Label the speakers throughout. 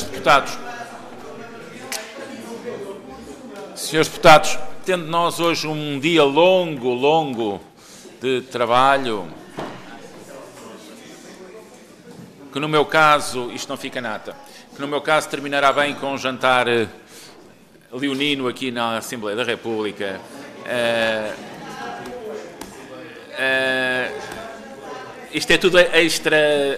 Speaker 1: Deputados, tendo nós hoje um dia longo de trabalho, que no meu caso, isto não fica nada, que no meu caso terminará bem com um jantar leonino aqui na Assembleia da República. Isto é tudo extra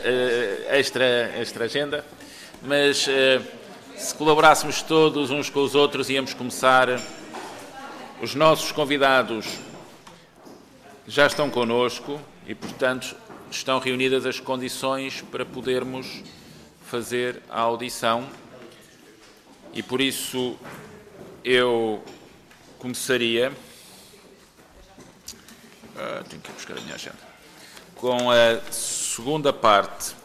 Speaker 1: agenda, mas se colaborássemos todos uns com os outros, íamos começar. Os nossos convidados já estão connosco e, portanto, estão reunidas as condições para podermos fazer a audição e, por isso, eu começaria... tenho que ir buscar a minha agenda. Com a segunda parte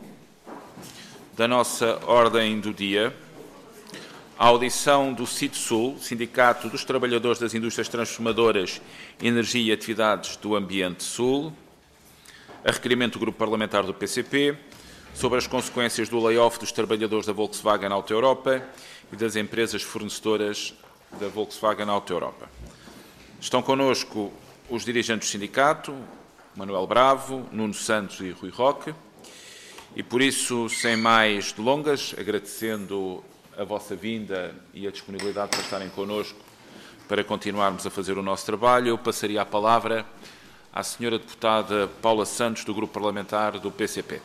Speaker 1: da nossa ordem do dia, a audição do CITSUL, Sindicato dos Trabalhadores das Indústrias Transformadoras, Energia e Atividades do Ambiente Sul, a requerimento do Grupo Parlamentar do PCP, sobre as consequências do layoff dos trabalhadores da Volkswagen Auto Europa e das empresas fornecedoras da Volkswagen Auto Europa. Estão connosco os dirigentes do sindicato, Manuel Bravo, Nuno Santos e Rui Roque, e por isso, sem mais delongas, agradecendo a vossa vinda e a disponibilidade para estarem connosco para continuarmos a fazer o nosso trabalho, eu passaria a palavra à senhora deputada Paula Santos, do Grupo Parlamentar do PCP.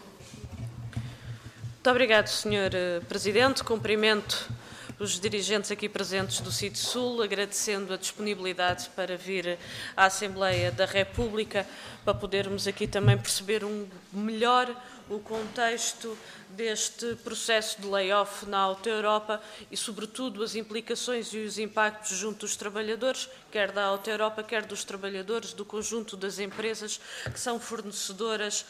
Speaker 2: Muito obrigado, Sr. Presidente. Cumprimento os dirigentes aqui presentes do CITSUL, agradecendo a disponibilidade para vir à Assembleia da República, para podermos aqui também perceber melhor o contexto deste processo de layoff na Auto Europa e, sobretudo, as implicações e os impactos junto dos trabalhadores, quer da Auto Europa, quer dos trabalhadores do conjunto das empresas que são fornecedoras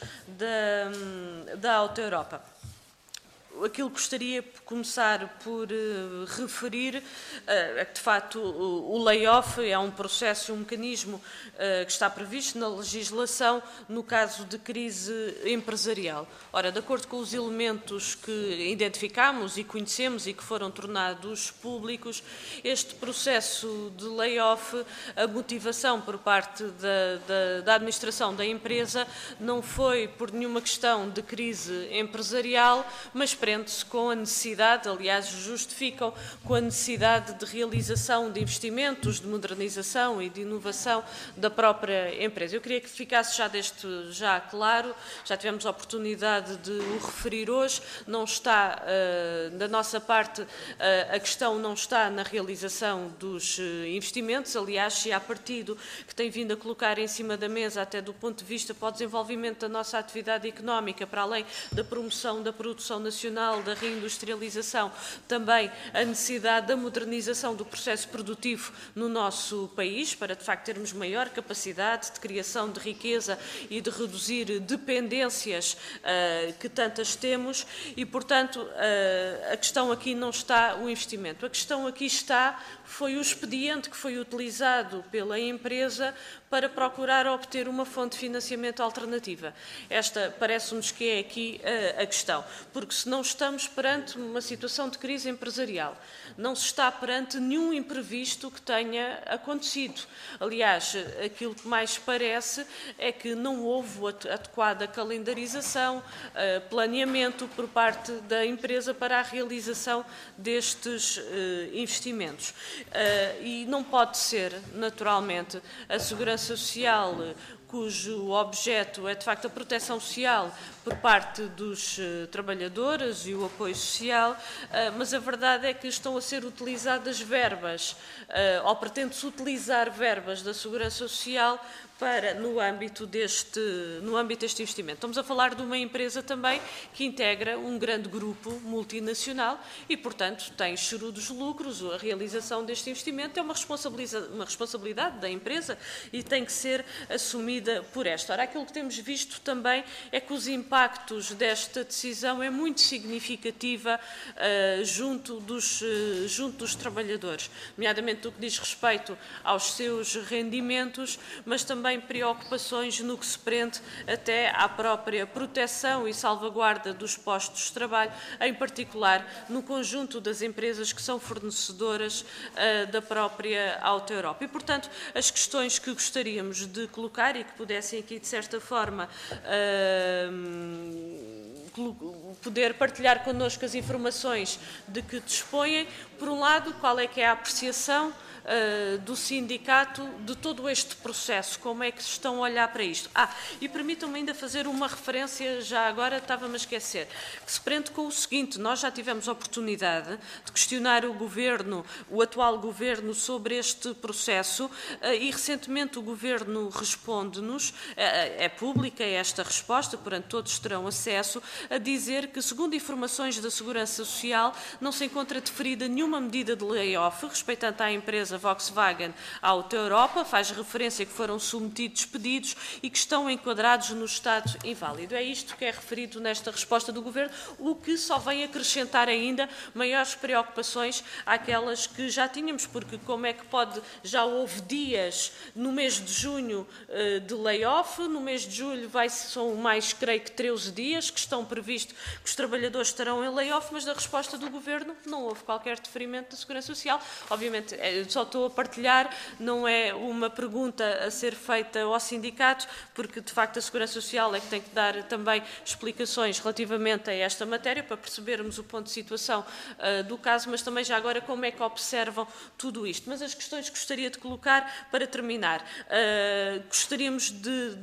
Speaker 2: da Auto Europa. Aquilo que gostaria de começar por referir é que, de facto, o layoff é um processo e um mecanismo que está previsto na legislação no caso de crise empresarial. Ora, de acordo com os elementos que identificamos e conhecemos e que foram tornados públicos, este processo de layoff, a motivação por parte da administração da empresa não foi por nenhuma questão de crise empresarial, mas prende-se com a necessidade, aliás, justificam com a necessidade de realização de investimentos, de modernização e de inovação da própria empresa. Eu queria que ficasse já claro, já tivemos a oportunidade de o referir hoje, não está, da nossa parte, a questão não está na realização dos investimentos, aliás, se há partido que tem vindo a colocar em cima da mesa, até do ponto de vista para o desenvolvimento da nossa atividade económica, para além da promoção da produção nacional, da reindustrialização, também a necessidade da modernização do processo produtivo no nosso país, para de facto termos maior capacidade de criação de riqueza e de reduzir dependências que tantas temos e, portanto, a questão aqui não está o investimento. A questão aqui foi o expediente que foi utilizado pela empresa para procurar obter uma fonte de financiamento alternativa. Esta parece-nos que é aqui a questão, porque se não estamos perante uma situação de crise empresarial, não se está perante nenhum imprevisto que tenha acontecido. Aliás, aquilo que mais parece é que não houve adequada calendarização, planeamento por parte da empresa para a realização destes investimentos. E não pode ser, naturalmente, a segurança social, cujo objeto é, de facto, a proteção social por parte dos trabalhadores e o apoio social, mas a verdade é que estão a ser utilizadas verbas, ou pretende-se utilizar verbas da Segurança Social no âmbito deste investimento. Estamos a falar de uma empresa também que integra um grande grupo multinacional e, portanto, tem chorudos lucros. A realização deste investimento é uma responsabilidade da empresa e tem que ser assumida por esta. Ora, aquilo que temos visto também é que os impactos desta decisão é muito significativa junto dos trabalhadores, nomeadamente no que diz respeito aos seus rendimentos, mas também também preocupações no que se prende até à própria proteção e salvaguarda dos postos de trabalho, em particular no conjunto das empresas que são fornecedoras da própria Auto Europa. E, portanto, as questões que gostaríamos de colocar e que pudessem aqui, de certa forma, poder partilhar connosco as informações de que dispõem. Por um lado, qual é que é a apreciação do sindicato de todo este processo, como é que estão a olhar para isto. E permitam-me ainda fazer uma referência, já agora estava-me a esquecer, que se prende com o seguinte: nós já tivemos a oportunidade de questionar o Governo, o atual Governo, sobre este processo e recentemente o Governo responde-nos, é pública esta resposta, portanto todos terão acesso, a dizer que, segundo informações da Segurança Social, não se encontra deferida nenhuma medida de layoff respeitante à empresa Volkswagen Auto Europa, faz referência que foram submetidos pedidos e que estão enquadrados no estado inválido. É isto que é referido nesta resposta do Governo, o que só vem acrescentar ainda maiores preocupações àquelas que já tínhamos, porque como é que já houve dias no mês de junho de layoff, no mês de julho são mais, creio que 13 dias que estão previstos que os trabalhadores estarão em layoff, mas da resposta do Governo não houve qualquer deferimento da Segurança Social. Obviamente, só estou a partilhar, não é uma pergunta a ser feita ao sindicato, porque de facto a Segurança Social é que tem que dar também explicações relativamente a esta matéria, para percebermos o ponto de situação do caso, mas também já agora como é que observam tudo isto. Mas as questões que gostaria de colocar para terminar, gostaríamos de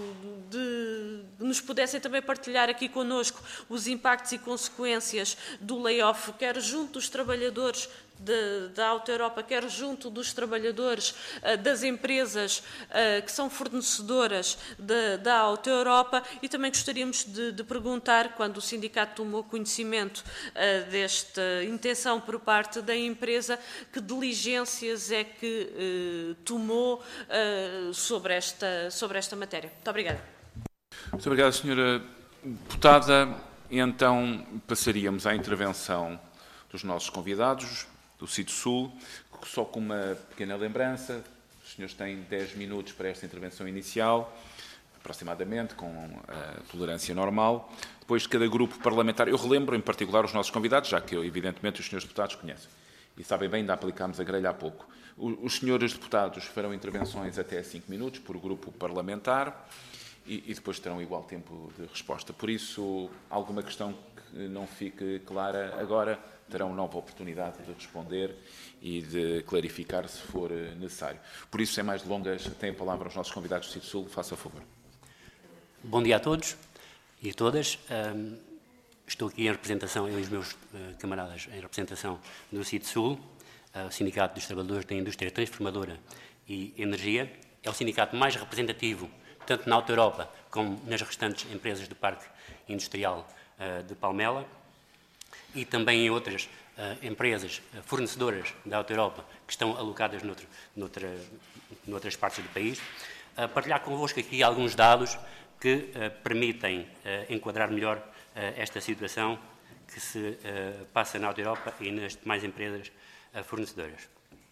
Speaker 2: nos pudessem também partilhar aqui connosco os impactos e consequências do layoff, quer junto dos trabalhadores da Auto Europa, quer junto dos trabalhadores das empresas que são fornecedoras da Auto Europa, e também gostaríamos de perguntar, quando o sindicato tomou conhecimento desta intenção por parte da empresa, que diligências é que tomou sobre esta matéria. Muito obrigada.
Speaker 1: Muito obrigado, Sra. Deputada. Então, passaríamos à intervenção dos nossos convidados do CITSUL, só com uma pequena lembrança. Os senhores têm 10 minutos para esta intervenção inicial, aproximadamente, com a tolerância normal. Depois, cada grupo parlamentar, eu relembro em particular os nossos convidados, já que, evidentemente, os senhores deputados conhecem. E sabem bem, ainda aplicámos a grelha há pouco. Os senhores deputados farão intervenções até 5 minutos por grupo parlamentar e depois terão igual tempo de resposta. Por isso, alguma questão que não fique clara agora, terão nova oportunidade de responder e de clarificar se for necessário. Por isso, sem mais delongas, tem a palavra os nossos convidados do CITSUL. Faça favor.
Speaker 3: Bom dia a todos e a todas. Estou aqui em representação, eu e os meus camaradas, em representação do CITSUL, o Sindicato dos Trabalhadores da Indústria Transformadora e Energia. É o sindicato mais representativo, tanto na Auto Europa como nas restantes empresas do Parque Industrial de Palmela, e também em outras empresas fornecedoras da Auto Europa que estão alocadas noutras partes do país. Partilhar convosco aqui alguns dados que permitem enquadrar melhor esta situação que se passa na Auto Europa e nas demais empresas fornecedoras.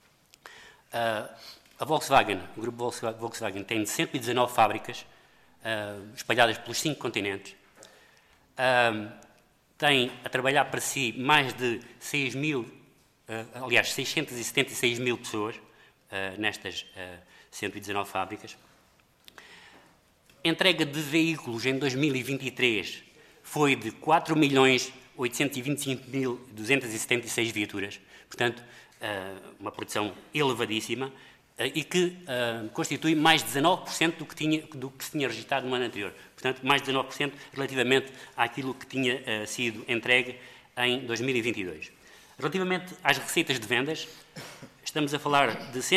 Speaker 3: A Volkswagen, o grupo Volkswagen, tem 119 fábricas espalhadas pelos 5 continentes. Tem a trabalhar para si mais de 676 mil pessoas nestas 119 fábricas. Entrega de veículos em 2023 foi de 4.825.276 viaturas, portanto, uma produção elevadíssima, e que constitui mais de 19% do que se tinha registrado no ano anterior. Portanto, mais de 19% relativamente àquilo que tinha sido entregue em 2022. Relativamente às receitas de vendas, estamos a falar de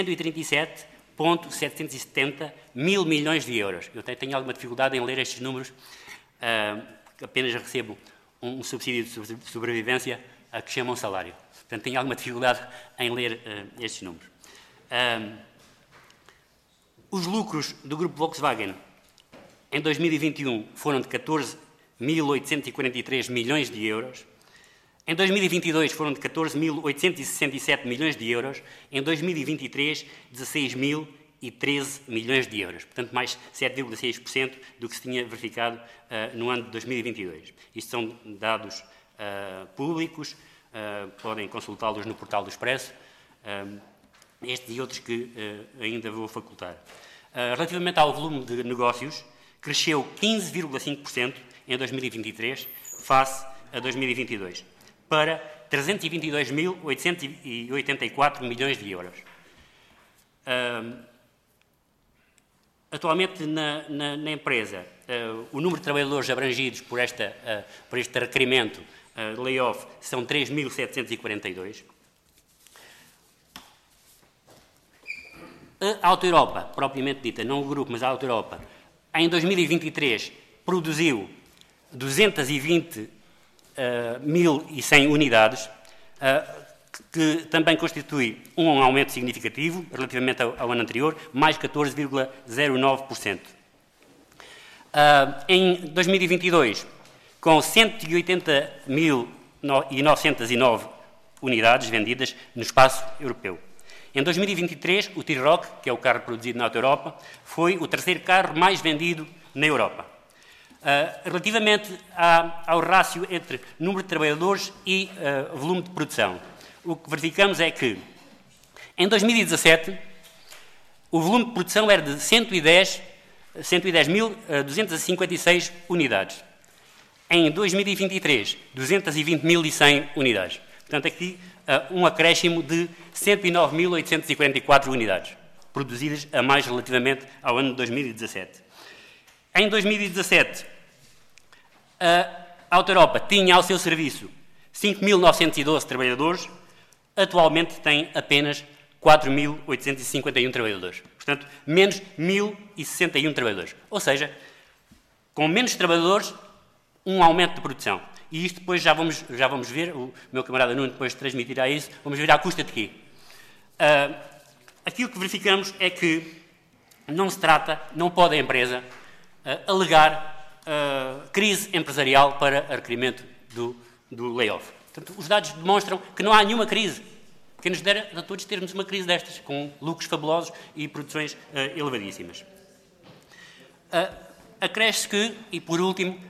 Speaker 3: 137,770 mil milhões de euros. Eu tenho alguma dificuldade em ler estes números, apenas recebo um subsídio de sobrevivência a que chamam salário. Portanto, tenho alguma dificuldade em ler estes números. Os lucros do grupo Volkswagen em 2021 foram de 14.843 milhões de euros. Em 2022 foram de 14.867 milhões de euros. Em 2023, 16.000 1.013 milhões de euros, portanto mais 7,6% do que se tinha verificado no ano de 2022. Isto são dados públicos, podem consultá-los no portal do Expresso, estes e outros que ainda vou facultar. Relativamente ao volume de negócios, cresceu 15,5% em 2023 face a 2022, para 322.884 milhões de euros. Atualmente na empresa, o número de trabalhadores abrangidos por este requerimento de layoff são 3.742. A Auto Europa, propriamente dita, não o grupo, mas a Auto Europa, em 2023 produziu 220.100 unidades, que também constitui um aumento significativo relativamente ao ano anterior, mais 14,09%. Em 2022, com 180.909 unidades vendidas no espaço europeu. Em 2023, o T-Roc, que é o carro produzido na Auto Europa, foi o terceiro carro mais vendido na Europa. Relativamente ao rácio entre número de trabalhadores e volume de produção, o que verificamos é que, em 2017, o volume de produção era de 110.256 unidades. Em 2023, 220.100 unidades. Portanto, aqui um acréscimo de 109.844 unidades, produzidas a mais relativamente ao ano de 2017. Em 2017, a Auto Europa tinha ao seu serviço 5.912 trabalhadores, atualmente tem apenas 4.851 trabalhadores. Portanto, menos 1.061 trabalhadores. Ou seja, com menos trabalhadores, um aumento de produção. E isto depois já vamos ver, o meu camarada Nuno depois transmitirá isso, vamos ver à custa de quê? Aquilo que verificamos é que não pode a empresa alegar crise empresarial para requerimento do layoff. Portanto, os dados demonstram que não há nenhuma crise, que nos dera a todos termos uma crise destas, com lucros fabulosos e produções elevadíssimas. Acresce que, e por último,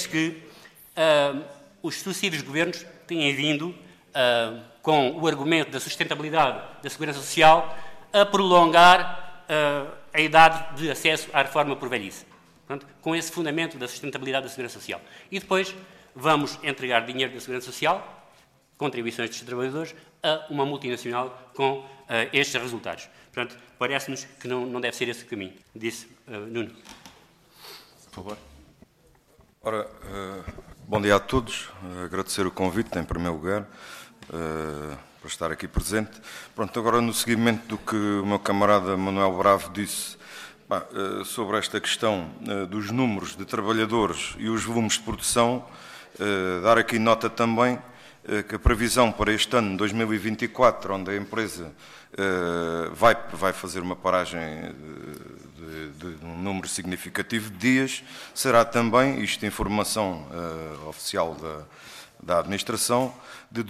Speaker 3: os sucessivos governos têm vindo, com o argumento da sustentabilidade da Segurança Social, a prolongar a idade de acesso à reforma por velhice. Portanto, com esse fundamento da sustentabilidade da Segurança Social. E depois vamos entregar dinheiro da Segurança Social, contribuições dos trabalhadores, a uma multinacional com estes resultados. Portanto, parece-nos que não deve ser esse o caminho. Disse Nuno.
Speaker 4: Por favor. Ora, bom dia a todos. Agradecer o convite, em primeiro lugar, para estar aqui presente. Pronto, agora no seguimento do que o meu camarada Manuel Bravo disse sobre esta questão dos números de trabalhadores e os volumes de produção, dar aqui nota também que a previsão para este ano, 2024, onde a empresa vai fazer uma paragem de um número significativo de dias, será também, isto informação oficial da administração, de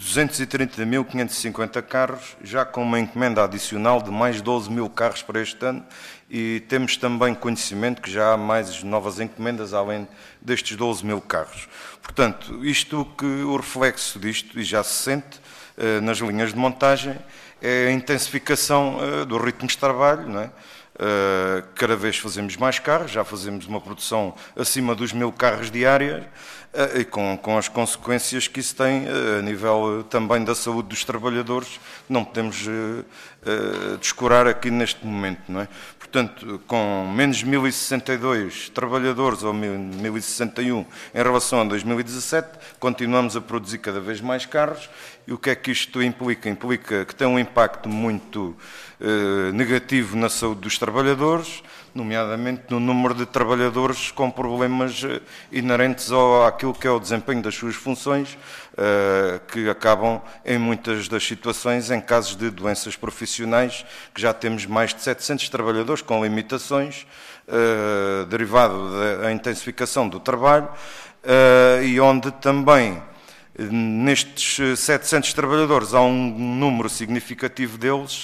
Speaker 4: 230.550 carros, já com uma encomenda adicional de mais 12.000 carros para este ano, e temos também conhecimento que já há mais novas encomendas além destes 12.000 carros. Portanto, o reflexo disto, e já se sente nas linhas de montagem, é a intensificação dos ritmos de trabalho, não é? Cada vez fazemos mais carros, já fazemos uma produção acima dos 1.000 carros diários, e com as consequências que isso tem a nível também da saúde dos trabalhadores, não podemos descurar aqui neste momento, não é? Portanto, com menos 1.062 trabalhadores, ou 1.061 em relação a 2017, continuamos a produzir cada vez mais carros. E o que é que isto implica? Implica que tem um impacto muito negativo na saúde dos trabalhadores, nomeadamente no número de trabalhadores com problemas inerentes àquilo que é o desempenho das suas funções, que acabam, em muitas das situações, em casos de doenças profissionais, que já temos mais de 700 trabalhadores com limitações, derivado da intensificação do trabalho, e onde também, nestes 700 trabalhadores, há um número significativo deles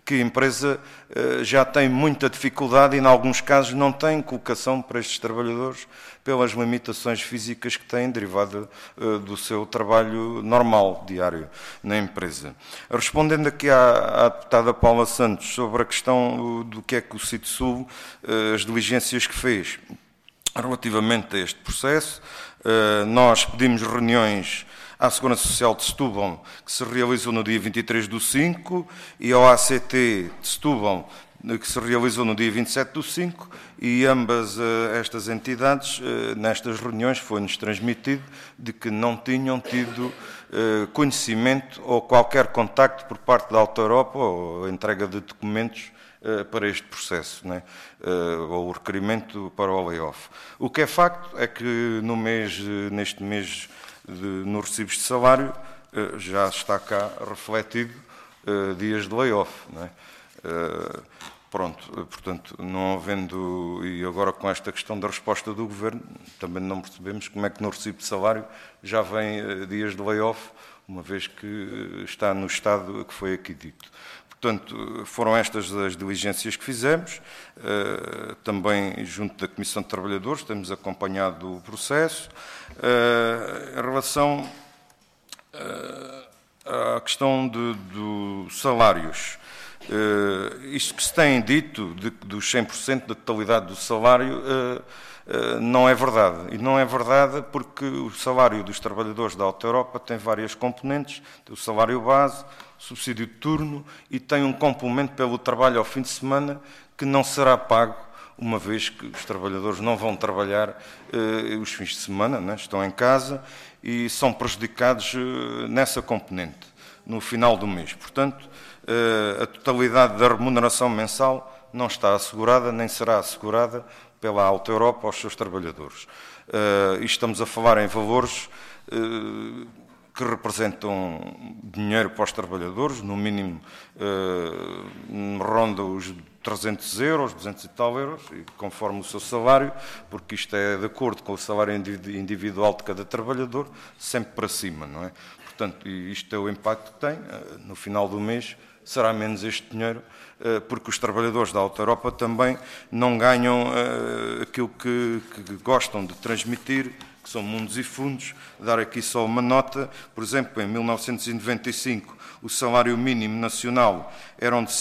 Speaker 4: que a empresa já tem muita dificuldade e, em alguns casos, não tem colocação para estes trabalhadores pelas limitações físicas que têm derivado do seu trabalho normal, diário, na empresa. Respondendo aqui à deputada Paula Santos sobre a questão do que é que o CITSUL, as diligências que fez relativamente a este processo, nós pedimos reuniões à Segurança Social de Setúbal, que se realizou no dia 23/5, e ao ACT de Setúbal, que se realizou no dia 27/5, e ambas estas entidades, nestas reuniões, foi-nos transmitido de que não tinham tido conhecimento ou qualquer contacto por parte da Alta Europa ou entrega de documentos para este processo, né? Ou o requerimento para o layoff. O que é facto é que neste mês, no recibos de salário, já está cá refletido dias de layoff, né? Pronto, portanto, não havendo, e agora com esta questão da resposta do Governo, também não percebemos como é que no recibo de salário já vem dias de layoff, uma vez que está no estado que foi aqui dito. Portanto, foram estas as diligências que fizemos, também junto da Comissão de Trabalhadores, temos acompanhado o processo. Em relação à questão dos salários, isto que se tem dito, dos 100% da totalidade do salário, não é verdade. E não é verdade porque o salário dos trabalhadores da Alta Europa tem várias componentes, tem o salário base, o subsídio de turno e tem um complemento pelo trabalho ao fim de semana que não será pago, uma vez que os trabalhadores não vão trabalhar os fins de semana, né? Estão em casa e são prejudicados nessa componente, no final do mês. Portanto, a totalidade da remuneração mensal não está assegurada, nem será assegurada pela Alta Europa aos seus trabalhadores. E estamos a falar em valores que representam dinheiro para os trabalhadores, no mínimo ronda os 300 euros, 200 e tal euros, e conforme o seu salário, porque isto é de acordo com o salário individual de cada trabalhador, sempre para cima, não é? Portanto, isto é o impacto que tem, no final do mês será menos este dinheiro, porque os trabalhadores da Alta Europa também não ganham aquilo que gostam de transmitir, que são mundos e fundos. Dar aqui só uma nota, por exemplo, em 1995 o salário mínimo nacional era de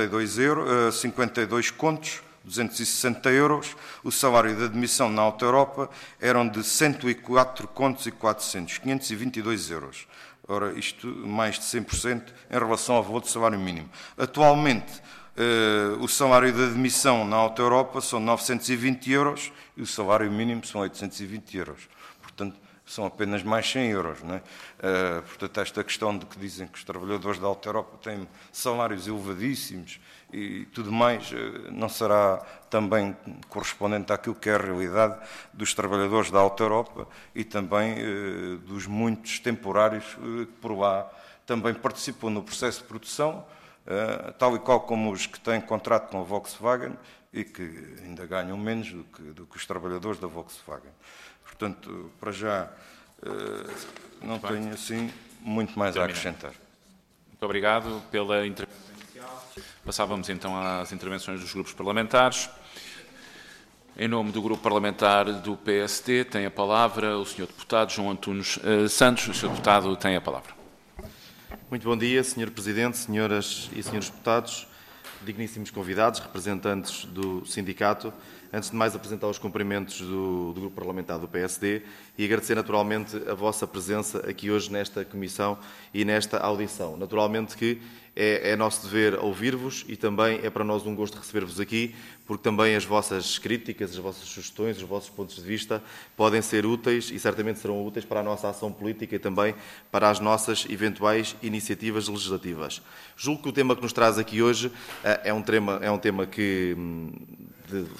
Speaker 4: 52 contos, 260 euros, o salário de admissão na Alta Europa eram de 104 contos e 400, 522 euros. Ora, isto mais de 100% em relação ao valor do salário mínimo. Atualmente, o salário de admissão na Alta Europa são 920 euros e o salário mínimo são 820 euros. Portanto, são apenas mais 100 euros. Não é? Portanto, esta questão de que dizem que os trabalhadores da Alta Europa têm salários elevadíssimos e tudo mais, não será também correspondente àquilo que é a realidade dos trabalhadores da Alta Europa e também dos muitos temporários que por lá também participam no processo de produção, tal e qual como os que têm contrato com a Volkswagen e que ainda ganham menos do que os trabalhadores da Volkswagen. Portanto, para já, não tenho assim muito mais a acrescentar.
Speaker 1: Muito obrigado pela intervenção inicial. Passávamos então às intervenções dos grupos parlamentares. Em nome do grupo parlamentar do PSD, tem a palavra o Sr. Deputado João Antunes Santos. O Sr. Deputado tem a palavra.
Speaker 5: Muito bom dia, Sr. Presidente, senhoras e senhores deputados, digníssimos convidados, representantes do sindicato. Antes de mais, apresentar os cumprimentos do grupo parlamentar do PSD e agradecer naturalmente a vossa presença aqui hoje nesta comissão e nesta audição. Naturalmente que é nosso dever ouvir-vos e também é para nós um gosto receber-vos aqui, porque também as vossas críticas, as vossas sugestões, os vossos pontos de vista podem ser úteis e certamente serão úteis para a nossa ação política e também para as nossas eventuais iniciativas legislativas. Julgo que o tema que nos traz aqui hoje é um tema que, de forma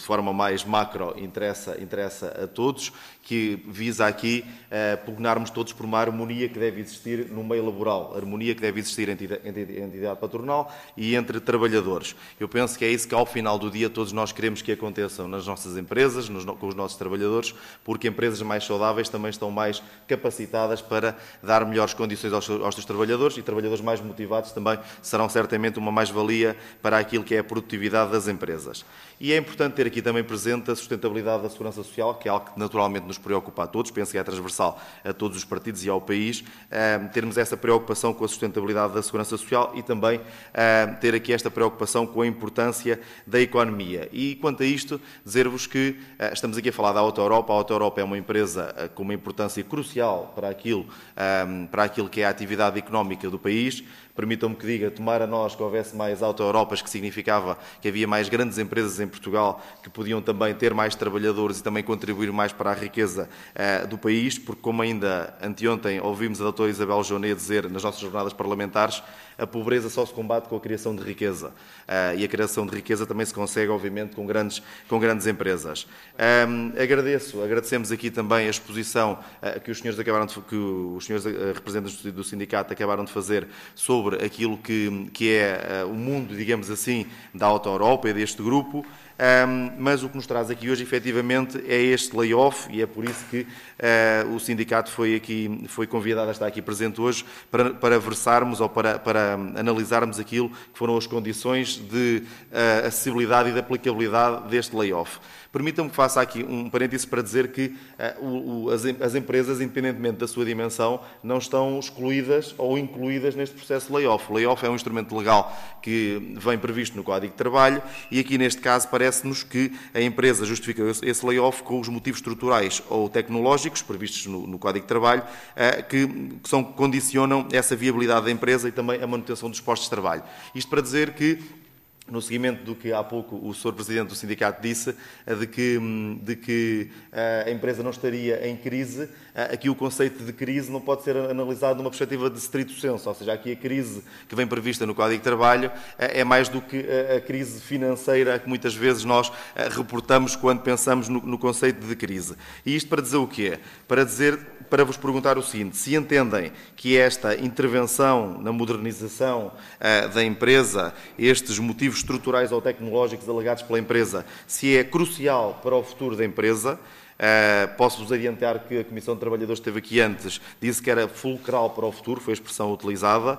Speaker 5: mais macro interessa a todos, que visa aqui pugnarmos todos por uma harmonia que deve existir no meio laboral, harmonia que deve existir entre a entidade patronal e entre trabalhadores. Eu penso que é isso que, ao final do dia, todos nós queremos que aconteçam nas nossas empresas, com os nossos trabalhadores, porque empresas mais saudáveis também estão mais capacitadas para dar melhores condições aos seus trabalhadores, e trabalhadores mais motivados também serão certamente uma mais-valia para aquilo que é a produtividade das empresas. E é importante ter aqui também presente a sustentabilidade da segurança social, que é algo que naturalmente nos preocupa a todos, penso que é transversal a todos os partidos e ao país, termos essa preocupação com a sustentabilidade da segurança social e também ter aqui esta preocupação com a importância da economia. E quanto a isto, dizer-vos que estamos aqui a falar da Auto Europa. A Auto Europa é uma empresa com uma importância crucial para aquilo que é a atividade económica do país. Permitam-me que diga, tomara nós que houvesse mais Auto-Europas, que significava que havia mais grandes empresas em Portugal que podiam também ter mais trabalhadores e também contribuir mais para a riqueza do país, porque como ainda anteontem ouvimos a doutora Isabel Joné dizer nas nossas jornadas parlamentares, a pobreza só se combate com a criação de riqueza. E a criação de riqueza também se consegue, obviamente, com grandes empresas. Agradecemos aqui também a exposição que os senhores representantes do sindicato acabaram de fazer sobre aquilo que é o mundo, digamos assim, da Auto Europa e deste grupo. Mas o que nos traz aqui hoje, efetivamente, é este layoff, e é por isso que o sindicato foi convidado a estar aqui presente hoje para versarmos ou para analisarmos aquilo que foram as condições de acessibilidade e de aplicabilidade deste layoff. Permitam-me que faça aqui um parêntese para dizer que as empresas, independentemente da sua dimensão, não estão excluídas ou incluídas neste processo de layoff. O layoff é um instrumento legal que vem previsto no Código de Trabalho e aqui, neste caso, parece-nos que a empresa justifica esse layoff com os motivos estruturais ou tecnológicos previstos no Código de Trabalho que condicionam essa viabilidade da empresa e também a manutenção dos postos de trabalho. Isto para dizer que, no seguimento do que há pouco o Sr. Presidente do Sindicato disse, de que a empresa não estaria em crise, aqui o conceito de crise não pode ser analisado numa perspectiva de stricto sensu, ou seja, aqui a crise que vem prevista no Código de Trabalho é mais do que a crise financeira que muitas vezes nós reportamos quando pensamos no conceito de crise. E isto para dizer o quê? Para vos perguntar o seguinte: se entendem que esta intervenção na modernização da empresa, estes motivos estruturais ou tecnológicos alegados pela empresa, se é crucial para o futuro da empresa. Posso-vos adiantar que a Comissão de Trabalhadores que esteve aqui antes disse que era fulcral para o futuro, foi a expressão utilizada.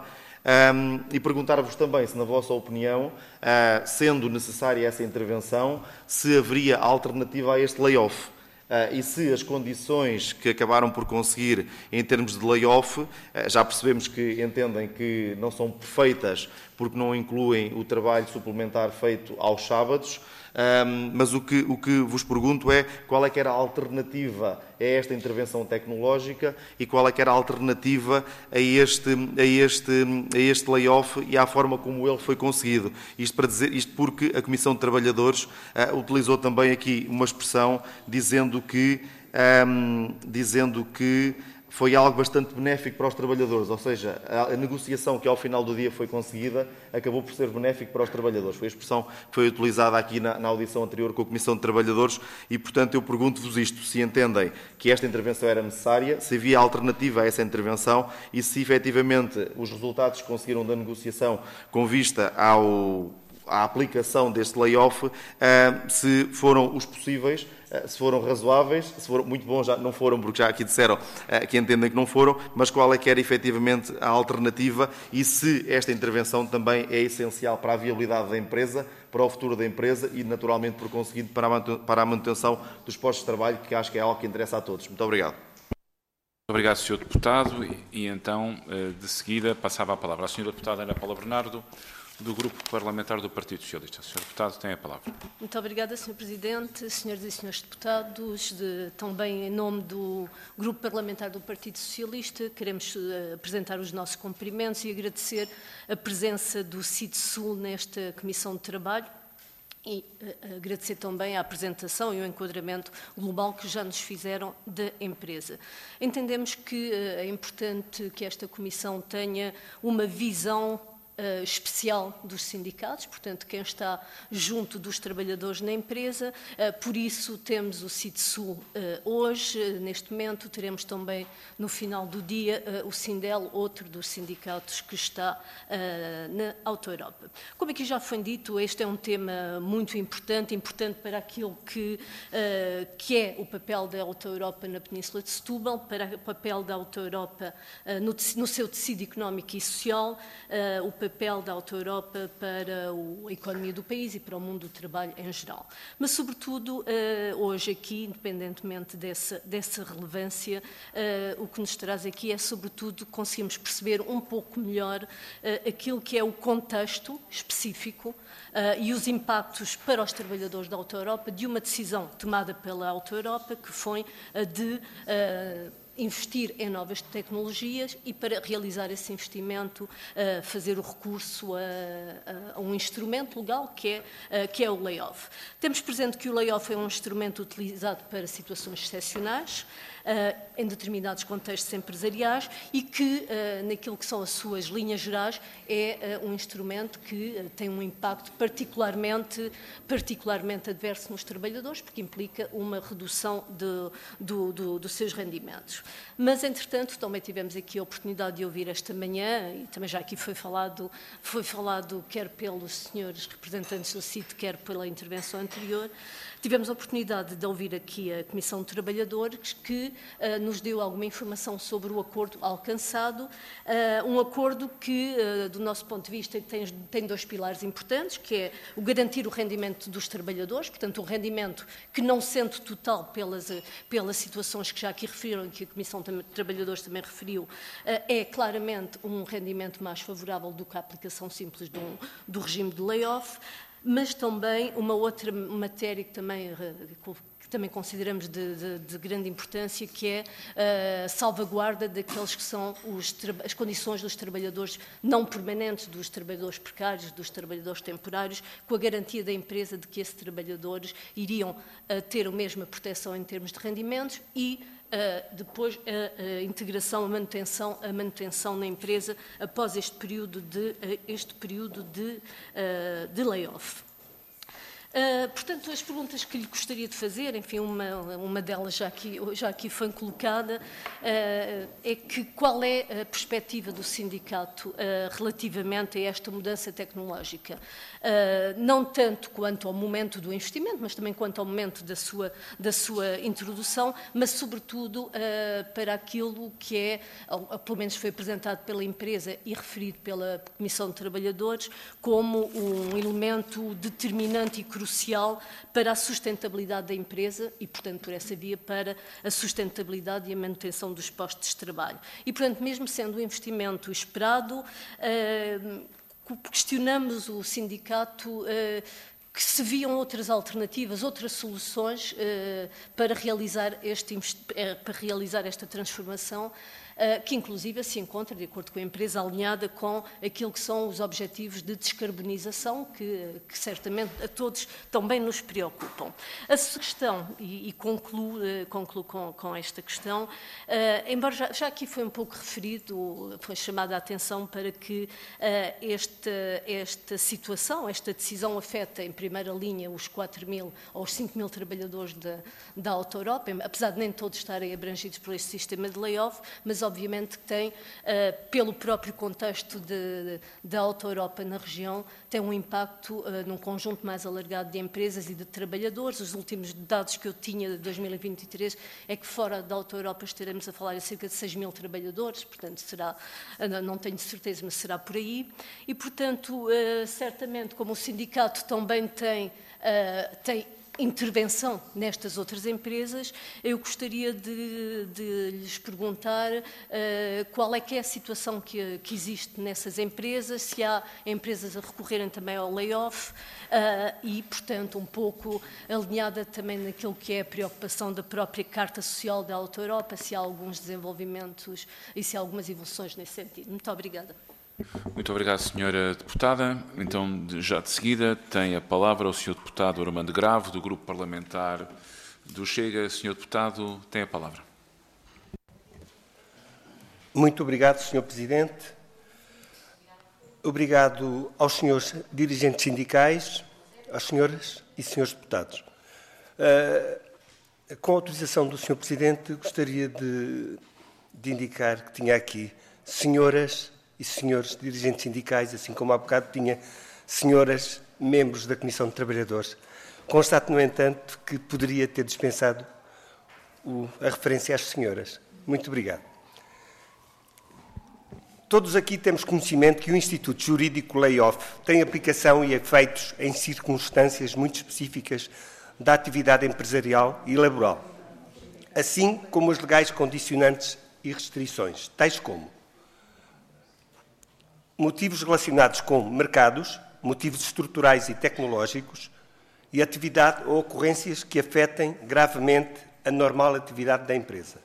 Speaker 5: E perguntar-vos também se, na vossa opinião, sendo necessária essa intervenção, se haveria alternativa a este layoff. E se as condições que acabaram por conseguir em termos de layoff, já percebemos que entendem que não são perfeitas porque não incluem o trabalho suplementar feito aos sábados, mas o que vos pergunto é qual é que era a alternativa a esta intervenção tecnológica e qual é que era a alternativa a este layoff e à forma como ele foi conseguido. Isto porque a Comissão de Trabalhadores utilizou também aqui uma expressão dizendo que foi algo bastante benéfico para os trabalhadores, ou seja, a negociação que ao final do dia foi conseguida acabou por ser benéfico para os trabalhadores. Foi a expressão que foi utilizada aqui na audição anterior com a Comissão de Trabalhadores e, portanto, eu pergunto-vos isto: se entendem que esta intervenção era necessária, se havia alternativa a essa intervenção e se efetivamente os resultados que conseguiram da negociação com vista à aplicação deste layoff, se foram os possíveis, se foram razoáveis, se foram muito bons, já não foram, porque já aqui disseram que entendem que não foram, mas qual é que era efetivamente a alternativa e se esta intervenção também é essencial para a viabilidade da empresa, para o futuro da empresa e, naturalmente, por conseguinte, para a manutenção dos postos de trabalho, que acho que é algo que interessa a todos. Muito obrigado.
Speaker 1: Muito obrigado, Sr. Deputado. E então, de seguida, passava a palavra à Sra. Deputada Ana Paula Bernardo, do Grupo Parlamentar do Partido Socialista. Sr. Deputado, tem a palavra.
Speaker 6: Muito obrigada, Sr. Presidente, Senhoras e Senhores Deputados. Também em nome do Grupo Parlamentar do Partido Socialista, queremos apresentar os nossos cumprimentos e agradecer a presença do CIDSUL nesta Comissão de Trabalho e agradecer também a apresentação e o enquadramento global que já nos fizeram da empresa. Entendemos que é importante que esta Comissão tenha uma visão especial dos sindicatos, portanto, quem está junto dos trabalhadores na empresa. Por isso, temos o CITSUL hoje. Neste momento, teremos também, no final do dia, o Sindel, outro dos sindicatos que está na Auto Europa. Como aqui já foi dito, este é um tema muito importante para aquilo que é o papel da Auto Europa na Península de Setúbal, para o papel da Auto Europa no seu tecido económico e social, o papel da Auto Europa para a economia do país e para o mundo do trabalho em geral. Mas, sobretudo, hoje aqui, independentemente dessa relevância, o que nos traz aqui é, sobretudo, conseguimos perceber um pouco melhor aquilo que é o contexto específico e os impactos para os trabalhadores da Auto Europa de uma decisão tomada pela Auto Europa, que foi de investir em novas tecnologias e, para realizar esse investimento, fazer o recurso a um instrumento legal que é o layoff. Temos presente que o layoff é um instrumento utilizado para situações excepcionais, em determinados contextos empresariais, e que, naquilo que são as suas linhas gerais, é um instrumento que tem um impacto particularmente adverso nos trabalhadores, porque implica uma redução dos seus rendimentos. Mas, entretanto, também tivemos aqui a oportunidade de ouvir esta manhã, e também já aqui foi falado quer pelos senhores representantes do CIT, quer pela intervenção anterior, tivemos a oportunidade de ouvir aqui a Comissão de Trabalhadores, que nos deu alguma informação sobre o acordo alcançado, um acordo que, do nosso ponto de vista, tem dois pilares importantes, que é o garantir o rendimento dos trabalhadores, portanto, um rendimento que, não sendo total pelas situações que já aqui referiram, que a Comissão de Trabalhadores também referiu, é claramente um rendimento mais favorável do que a aplicação simples do regime de layoff, mas também uma outra matéria que também consideramos de grande importância, que é a salvaguarda daqueles que são as condições dos trabalhadores não permanentes, dos trabalhadores precários, dos trabalhadores temporários, com a garantia da empresa de que esses trabalhadores iriam ter a mesma proteção em termos de rendimentos e depois a integração, a manutenção na empresa após este período de layoff. Portanto, as perguntas que lhe gostaria de fazer, enfim, uma delas já aqui foi colocada, é que qual é a perspectiva do sindicato relativamente a esta mudança tecnológica? Não tanto quanto ao momento do investimento, mas também quanto ao momento da sua introdução, mas sobretudo para aquilo que é, ou pelo menos foi apresentado pela empresa e referido pela Comissão de Trabalhadores, como um elemento determinante e crucial para a sustentabilidade da empresa e, portanto, por essa via, para a sustentabilidade e a manutenção dos postos de trabalho. E, portanto, mesmo sendo um investimento esperado, questionamos o sindicato que se viam outras alternativas, outras soluções para realizar esta transformação, que inclusive se encontra, de acordo com a empresa, alinhada com aquilo que são os objetivos de descarbonização, que certamente a todos também nos preocupam. A questão, e concluo com esta questão, embora já aqui foi um pouco referido, foi chamada a atenção para que esta situação, esta decisão afeta em primeira linha os 4.000 ou os 5.000 trabalhadores da Auto Europa, apesar de nem todos estarem abrangidos por este sistema de layoff, mas obviamente que tem, pelo próprio contexto da Auto Europa na região, tem um impacto num conjunto mais alargado de empresas e de trabalhadores. Os últimos dados que eu tinha de 2023 é que fora da Auto Europa estaremos a falar de cerca de 6.000 trabalhadores, portanto será, não tenho certeza, mas será por aí. E, portanto, certamente, como o sindicato também tem intervenção nestas outras empresas, eu gostaria de lhes perguntar qual é que é a situação que existe nessas empresas, se há empresas a recorrerem também ao layoff e, portanto, um pouco alinhada também naquilo que é a preocupação da própria Carta Social da Auto Europa, se há alguns desenvolvimentos e se há algumas evoluções nesse sentido. Muito obrigada.
Speaker 1: Muito obrigado, Sra. Deputada. Então, já de seguida, tem a palavra o Sr. Deputado Armando Grave, do Grupo Parlamentar do Chega. Sr. Deputado, tem a palavra.
Speaker 7: Muito obrigado, Sr. Presidente. Obrigado aos senhores dirigentes sindicais, às senhoras e senhores deputados. Com a autorização do Sr. Presidente, gostaria de indicar que tinha aqui senhoras e senhores dirigentes sindicais, assim como há bocado tinha senhoras membros da Comissão de Trabalhadores. Constato, no entanto, que poderia ter dispensado a referência às senhoras. Muito obrigado. Todos aqui temos conhecimento que o Instituto Jurídico Layoff tem aplicação e efeitos em circunstâncias muito específicas da atividade empresarial e laboral, assim como os legais condicionantes e restrições, tais como motivos relacionados com mercados, motivos estruturais e tecnológicos e atividade ou ocorrências que afetem gravemente a normal atividade da empresa.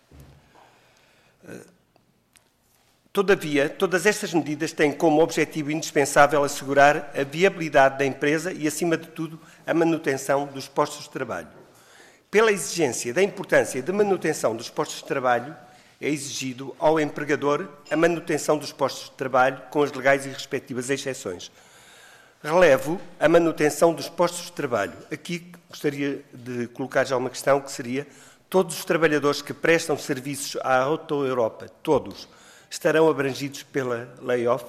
Speaker 7: Todavia, todas estas medidas têm como objetivo indispensável assegurar a viabilidade da empresa e, acima de tudo, a manutenção dos postos de trabalho. Pela exigência da importância da manutenção dos postos de trabalho, é exigido ao empregador a manutenção dos postos de trabalho com as legais e respectivas exceções. Relevo a manutenção dos postos de trabalho. Aqui gostaria de colocar já uma questão que seria: todos os trabalhadores que prestam serviços à Auto Europa, todos, estarão abrangidos pela layoff?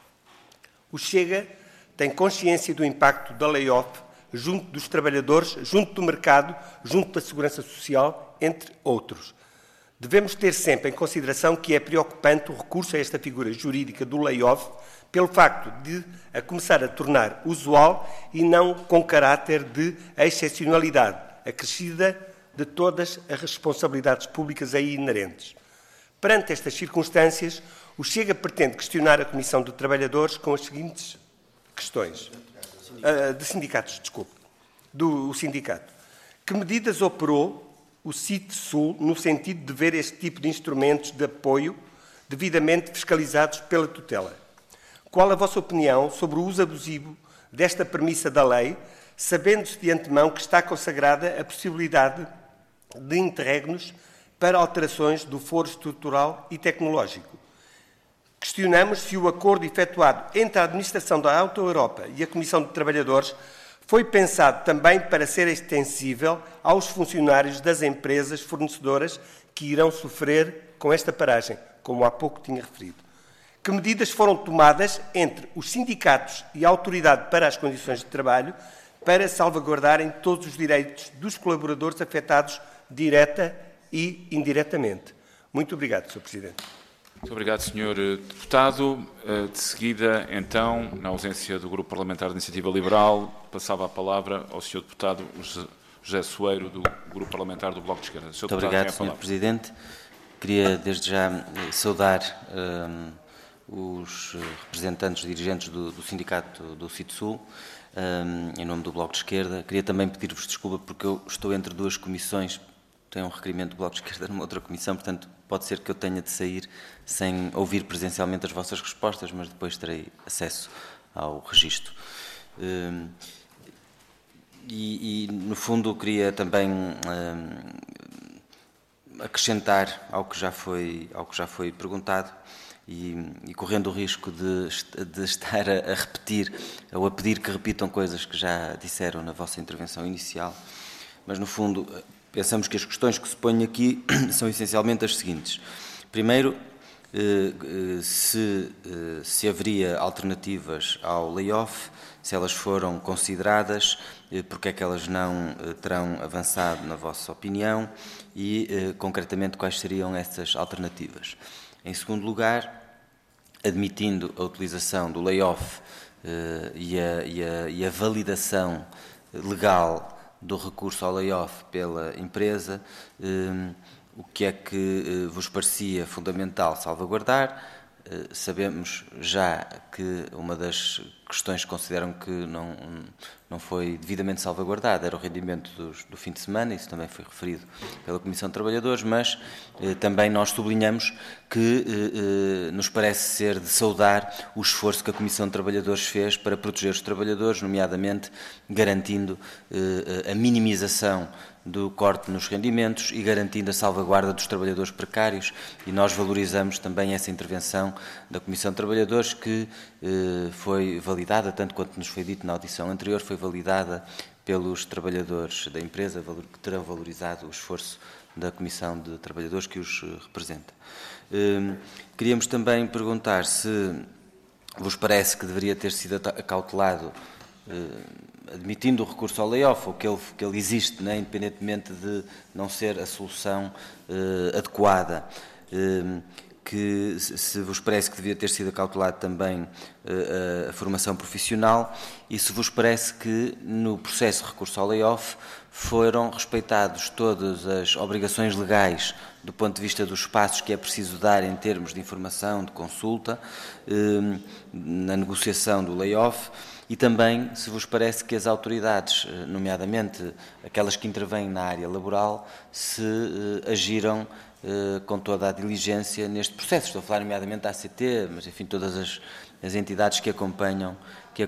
Speaker 7: O Chega tem consciência do impacto da layoff junto dos trabalhadores, junto do mercado, junto da segurança social, entre outros. Devemos ter sempre em consideração que é preocupante o recurso a esta figura jurídica do layoff pelo facto de a começar a tornar usual e não com caráter de excepcionalidade, acrescida de todas as responsabilidades públicas aí inerentes. Perante estas circunstâncias, o Chega pretende questionar a Comissão de Trabalhadores com as seguintes questões. De sindicatos, desculpe. Do sindicato. Que medidas operou o CIT-Sul no sentido de ver este tipo de instrumentos de apoio devidamente fiscalizados pela tutela? Qual a vossa opinião sobre o uso abusivo desta premissa da lei, sabendo-se de antemão que está consagrada a possibilidade de interregnos para alterações do foro estrutural e tecnológico? Questionamos se o acordo efetuado entre a Administração da Auto Europa e a Comissão de Trabalhadores foi pensado também para ser extensível aos funcionários das empresas fornecedoras que irão sofrer com esta paragem, como há pouco tinha referido. Que medidas foram tomadas entre os sindicatos e a Autoridade para as Condições de Trabalho para salvaguardarem todos os direitos dos colaboradores afetados direta e indiretamente? Muito obrigado, Sr. Presidente.
Speaker 1: Muito obrigado, Sr. Deputado. De seguida, então, na ausência do Grupo Parlamentar de Iniciativa Liberal, passava a palavra ao Sr. Deputado José Soeiro, do Grupo Parlamentar do Bloco de Esquerda.
Speaker 8: Muito obrigado, Sr. Presidente. Queria, desde já, saudar os representantes dirigentes do Sindicato do CIT-Sul, em nome do Bloco de Esquerda. Queria também pedir-vos desculpa porque eu estou entre duas comissões, tenho um requerimento do Bloco de Esquerda numa outra comissão, portanto, pode ser que eu tenha de sair sem ouvir presencialmente as vossas respostas, mas depois terei acesso ao registro. No fundo, queria também acrescentar ao que já foi perguntado e correndo o risco de estar a repetir ou a pedir que repitam coisas que já disseram na vossa intervenção inicial, mas, no fundo, pensamos que as questões que se põem aqui são essencialmente as seguintes. Primeiro, se haveria alternativas ao layoff, se elas foram consideradas, porque é que elas não terão avançado na vossa opinião e, concretamente, quais seriam essas alternativas. Em segundo lugar, admitindo a utilização do layoff e a validação legal do recurso ao layoff pela empresa, o que é que vos parecia fundamental salvaguardar? Sabemos já que uma das questões que consideram que não foi devidamente salvaguardado era o rendimento do fim de semana, isso também foi referido pela Comissão de Trabalhadores, mas também nós sublinhamos que nos parece ser de saudar o esforço que a Comissão de Trabalhadores fez para proteger os trabalhadores, nomeadamente garantindo a minimização do corte nos rendimentos e garantindo a salvaguarda dos trabalhadores precários, e nós valorizamos também essa intervenção da Comissão de Trabalhadores, que foi validada, tanto quanto nos foi dito na audição anterior, foi validada pelos trabalhadores da empresa, que terão valorizado o esforço da Comissão de Trabalhadores que os representa. Queríamos também perguntar se vos parece que deveria ter sido acautelado, admitindo o recurso ao layoff, ou que ele existe, né, independentemente de não ser a solução adequada, que se vos parece que devia ter sido acautelado também a formação profissional, e se vos parece que no processo de recurso ao layoff foram respeitados todas as obrigações legais do ponto de vista dos passos que é preciso dar em termos de informação, de consulta, na negociação do layoff, e também se vos parece que as autoridades, nomeadamente aquelas que intervêm na área laboral, se agiram com toda a diligência neste processo. Estou a falar nomeadamente da ACT, mas enfim todas as entidades que acompanham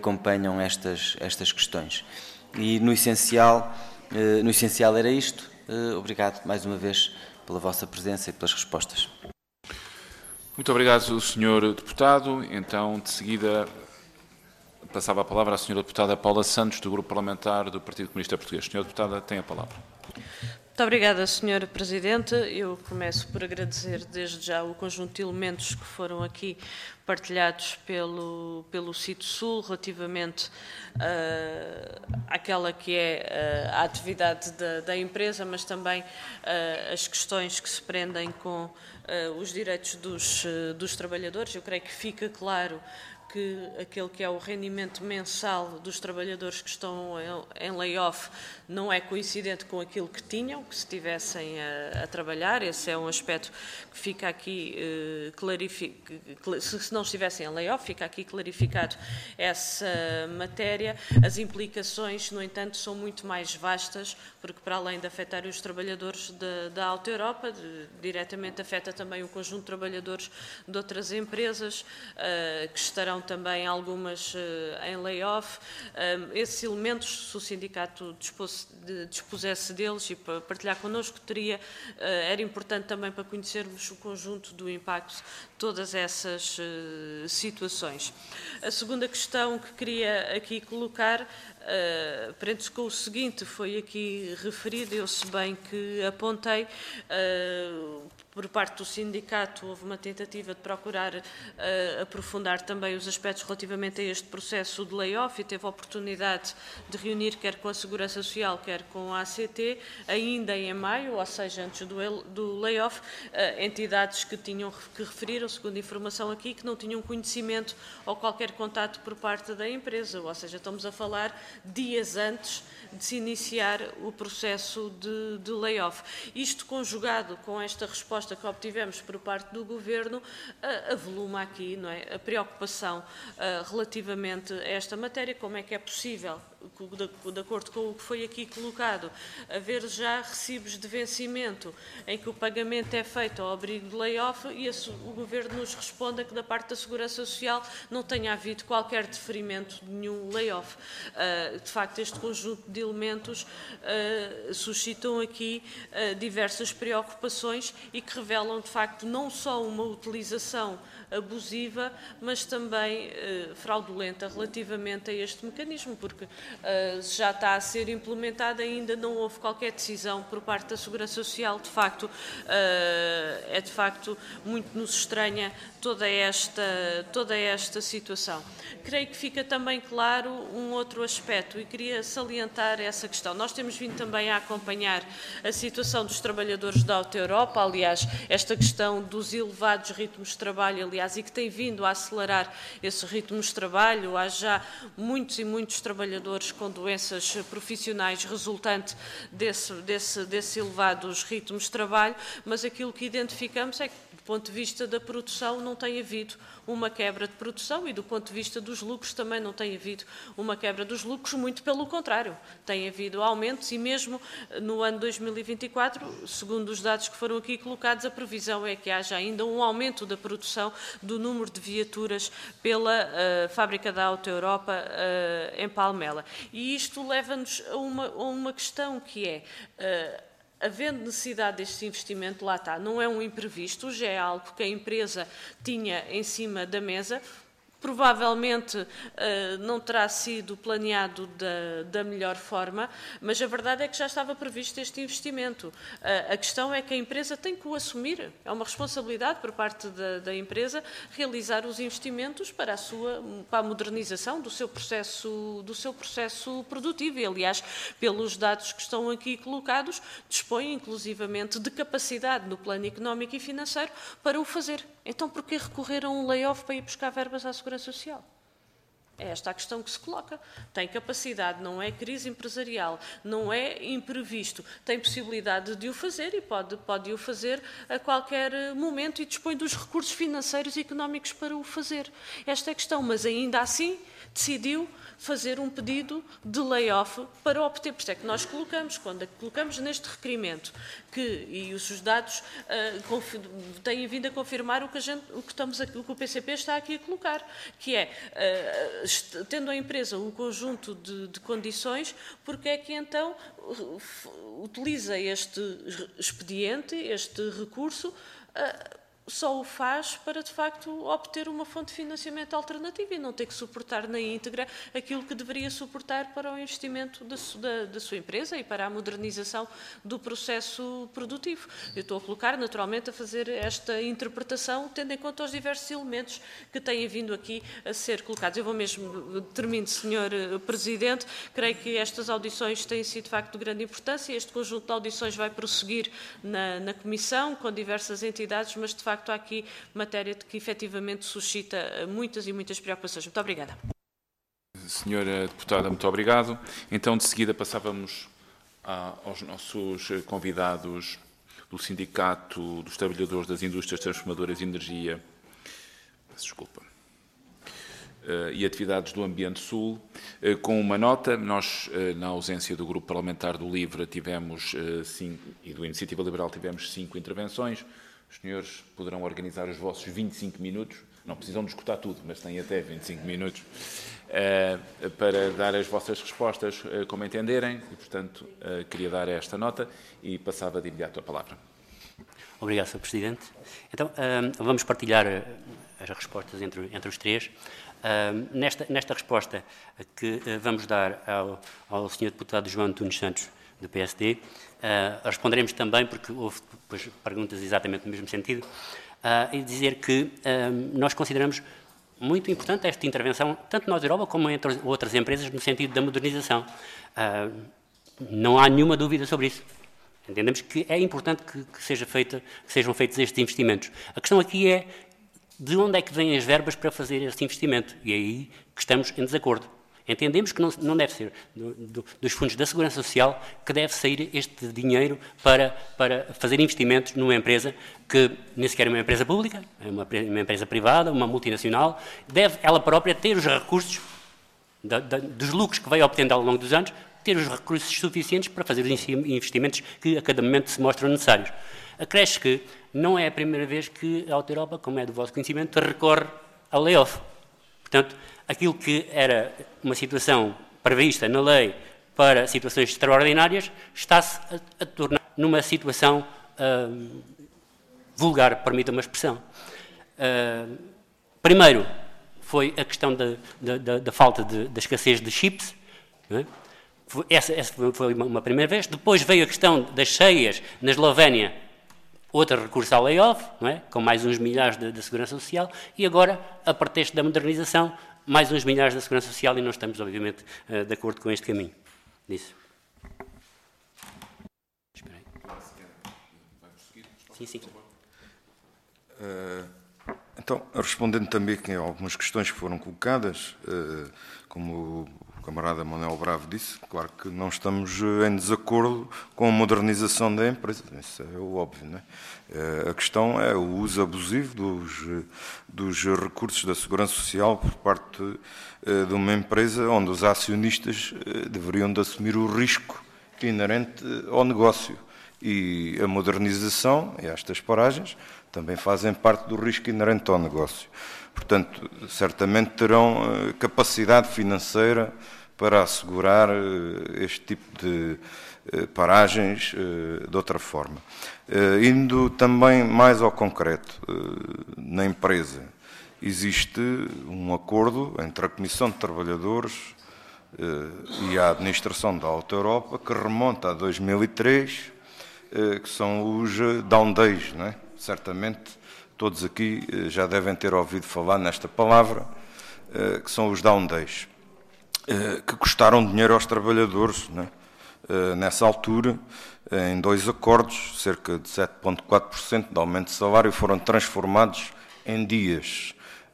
Speaker 8: estas questões. E no essencial era isto. Obrigado mais uma vez pela vossa presença e pelas respostas.
Speaker 1: Muito obrigado, Sr. Deputado. Então, de seguida, passava a palavra à Sra. Deputada Paula Santos, do Grupo Parlamentar do Partido Comunista Português. Sra. Deputada, tem a palavra.
Speaker 2: Muito obrigada, Sr. Presidente. Eu começo por agradecer desde já o conjunto de elementos que foram aqui partilhados pelo CITSUL relativamente àquela que é a atividade da empresa, mas também as questões que se prendem com os direitos dos trabalhadores. Eu creio que fica claro que aquele que é o rendimento mensal dos trabalhadores que estão em layoff não é coincidente com aquilo que tinham, que se estivessem a trabalhar. Esse é um aspecto que fica aqui clarificado. Se não estivessem em layoff, fica aqui clarificado essa matéria. As implicações, no entanto, são muito mais vastas, porque para além de afetar os trabalhadores da Alta Europa, diretamente afeta também o conjunto de trabalhadores de outras empresas, que estarão também algumas em layoff. Esses elementos, se o sindicato dispusesse deles e para partilhar connosco, era importante também para conhecermos o conjunto do impacto de todas essas situações. A segunda questão que queria aqui colocar prende-se com o seguinte: foi aqui referido, eu se bem que apontei, por parte do sindicato houve uma tentativa de procurar aprofundar também os aspectos relativamente a este processo de layoff, e teve a oportunidade de reunir quer com a Segurança Social, quer com a ACT, ainda em maio, ou seja, antes do layoff, entidades que referiram, segundo informação aqui, que não tinham conhecimento ou qualquer contato por parte da empresa, ou seja, estamos a falar dias antes de se iniciar o processo de layoff. Isto conjugado com esta resposta que obtivemos por parte do Governo, avoluma aqui, não é, a preocupação relativamente a esta matéria. Como é que é possível, de acordo com o que foi aqui colocado, haver já recibos de vencimento em que o pagamento é feito ao abrigo de layoff e o Governo nos responda que da parte da Segurança Social não tenha havido qualquer deferimento de nenhum layoff. De facto, este conjunto de elementos suscitam aqui diversas preocupações e que revelam, de facto, não só uma utilização abusiva, mas também fraudulenta relativamente a este mecanismo, porque já está a ser implementado, ainda não houve qualquer decisão por parte da Segurança Social. De facto, é de facto muito nos estranha toda esta situação. Creio que fica também claro um outro aspecto e queria salientar essa questão. Nós temos vindo também a acompanhar a situação dos trabalhadores da Alta Europa, aliás, esta questão dos elevados ritmos de trabalho, aliás, e que tem vindo a acelerar esses ritmos de trabalho. Há já muitos e muitos trabalhadores com doenças profissionais resultante desses elevados ritmos de trabalho, mas aquilo que identificamos é que ponto de vista da produção não tem havido uma quebra de produção e do ponto de vista dos lucros também não tem havido uma quebra dos lucros, muito pelo contrário. Tem havido aumentos e mesmo no ano 2024, segundo os dados que foram aqui colocados, a previsão é que haja ainda um aumento da produção do número de viaturas pela fábrica da Auto Europa em Palmela. E isto leva-nos a uma questão que é... havendo necessidade deste investimento, lá está, não é um imprevisto, já é algo que a empresa tinha em cima da mesa, provavelmente não terá sido planeado da melhor forma, mas a verdade é que já estava previsto este investimento. A questão é que a empresa tem que o assumir, é uma responsabilidade por parte da empresa realizar os investimentos para a modernização do seu processo produtivo e, aliás, pelos dados que estão aqui colocados, dispõe inclusivamente de capacidade no plano económico e financeiro para o fazer. Então, por que recorrer a um layoff para ir buscar verbas à Segurança Social? É esta a questão que se coloca. Tem capacidade, não é crise empresarial, não é imprevisto. Tem possibilidade de o fazer e pode o fazer a qualquer momento e dispõe dos recursos financeiros e económicos para o fazer. Esta é a questão, mas ainda assim decidiu fazer um pedido de layoff para obter, por isso é que nós colocamos, quando colocamos neste requerimento, e os dados têm vindo a confirmar o que o PCP está aqui a colocar, que é, tendo a empresa um conjunto de condições, porque é que então utiliza este expediente, este recurso, só o faz para, de facto, obter uma fonte de financiamento alternativa e não ter que suportar na íntegra aquilo que deveria suportar para o investimento da sua empresa e para a modernização do processo produtivo. Eu estou a colocar, naturalmente, a fazer esta interpretação, tendo em conta os diversos elementos que têm vindo aqui a ser colocados. Eu vou mesmo, termino, Sr. Presidente, creio que estas audições têm sido, de facto, de grande importância. Este conjunto de audições vai prosseguir na Comissão, com diversas entidades, mas, de facto, há aqui matéria que efetivamente suscita muitas e muitas preocupações. Muito obrigada.
Speaker 1: Senhora Deputada, muito obrigado. Então, de seguida, passávamos aos nossos convidados do Sindicato dos Trabalhadores das Indústrias Transformadoras de Energia, desculpa, e Atividades do Ambiente Sul, com uma nota. Nós, na ausência do Grupo Parlamentar do LIVRE, tivemos 5, e do Iniciativa Liberal tivemos 5 intervenções. Os senhores poderão organizar os vossos 25 minutos, não precisam de escutar tudo, mas têm até 25 minutos, para dar as vossas respostas como entenderem, e, portanto, queria dar esta nota e passava de imediato a palavra.
Speaker 3: Obrigado, Sr. Presidente. Então, vamos partilhar as respostas entre os três. Nesta resposta que vamos dar ao Sr. Deputado João Antunes Santos, do PSD, responderemos também, porque houve depois perguntas exatamente no mesmo sentido, e dizer que nós consideramos muito importante esta intervenção, tanto na Auto Europa como entre outras empresas, no sentido da modernização. Não há nenhuma dúvida sobre isso. Entendemos que é importante que sejam feitos estes investimentos. A questão aqui é de onde é que vêm as verbas para fazer este investimento, e é aí que estamos em desacordo. Entendemos que não deve ser dos fundos da Segurança Social que deve sair este dinheiro para fazer investimentos numa empresa que nem sequer é uma empresa pública, é uma empresa privada, uma multinacional, deve ela própria ter os recursos dos lucros que vai obtendo ao longo dos anos, ter os recursos suficientes para fazer os investimentos que a cada momento se mostram necessários. Acresce que não é a primeira vez que a Auto Europa, como é do vosso conhecimento, recorre ao layoff. Portanto, aquilo que era uma situação prevista na lei para situações extraordinárias está-se a tornar numa situação vulgar, permita uma expressão. Primeiro, foi a questão da falta da escassez de chips, não é? Essa foi uma primeira vez. Depois veio a questão das cheias na Eslovénia, outro recurso ao layoff, não é? Com mais uns milhares da Segurança Social, e agora, a pretexto da modernização, mais uns milhares da Segurança Social, e não estamos, obviamente, de acordo com este caminho. Disso. Espera aí. Sim, sim.
Speaker 4: Então, respondendo também aqui a algumas questões que foram colocadas, como o camarada Manuel Bravo disse, claro que não estamos em desacordo com a modernização da empresa, isso é o óbvio, não é? A questão é o uso abusivo dos recursos da Segurança Social por parte de uma empresa onde os acionistas deveriam de assumir o risco inerente ao negócio. E a modernização e estas paragens também fazem parte do risco inerente ao negócio. Portanto, certamente terão capacidade financeira para assegurar este tipo de paragens de outra forma. Indo também mais ao concreto, na empresa existe um acordo entre a Comissão de Trabalhadores e a Administração da Auto Europa que remonta a 2003, que são os down days, não é? Certamente todos aqui já devem ter ouvido falar nesta palavra, que são os down days, que custaram dinheiro aos trabalhadores, não é? Nessa altura, em 2 acordos, cerca de 7,4% de aumento de salário foram transformados em dias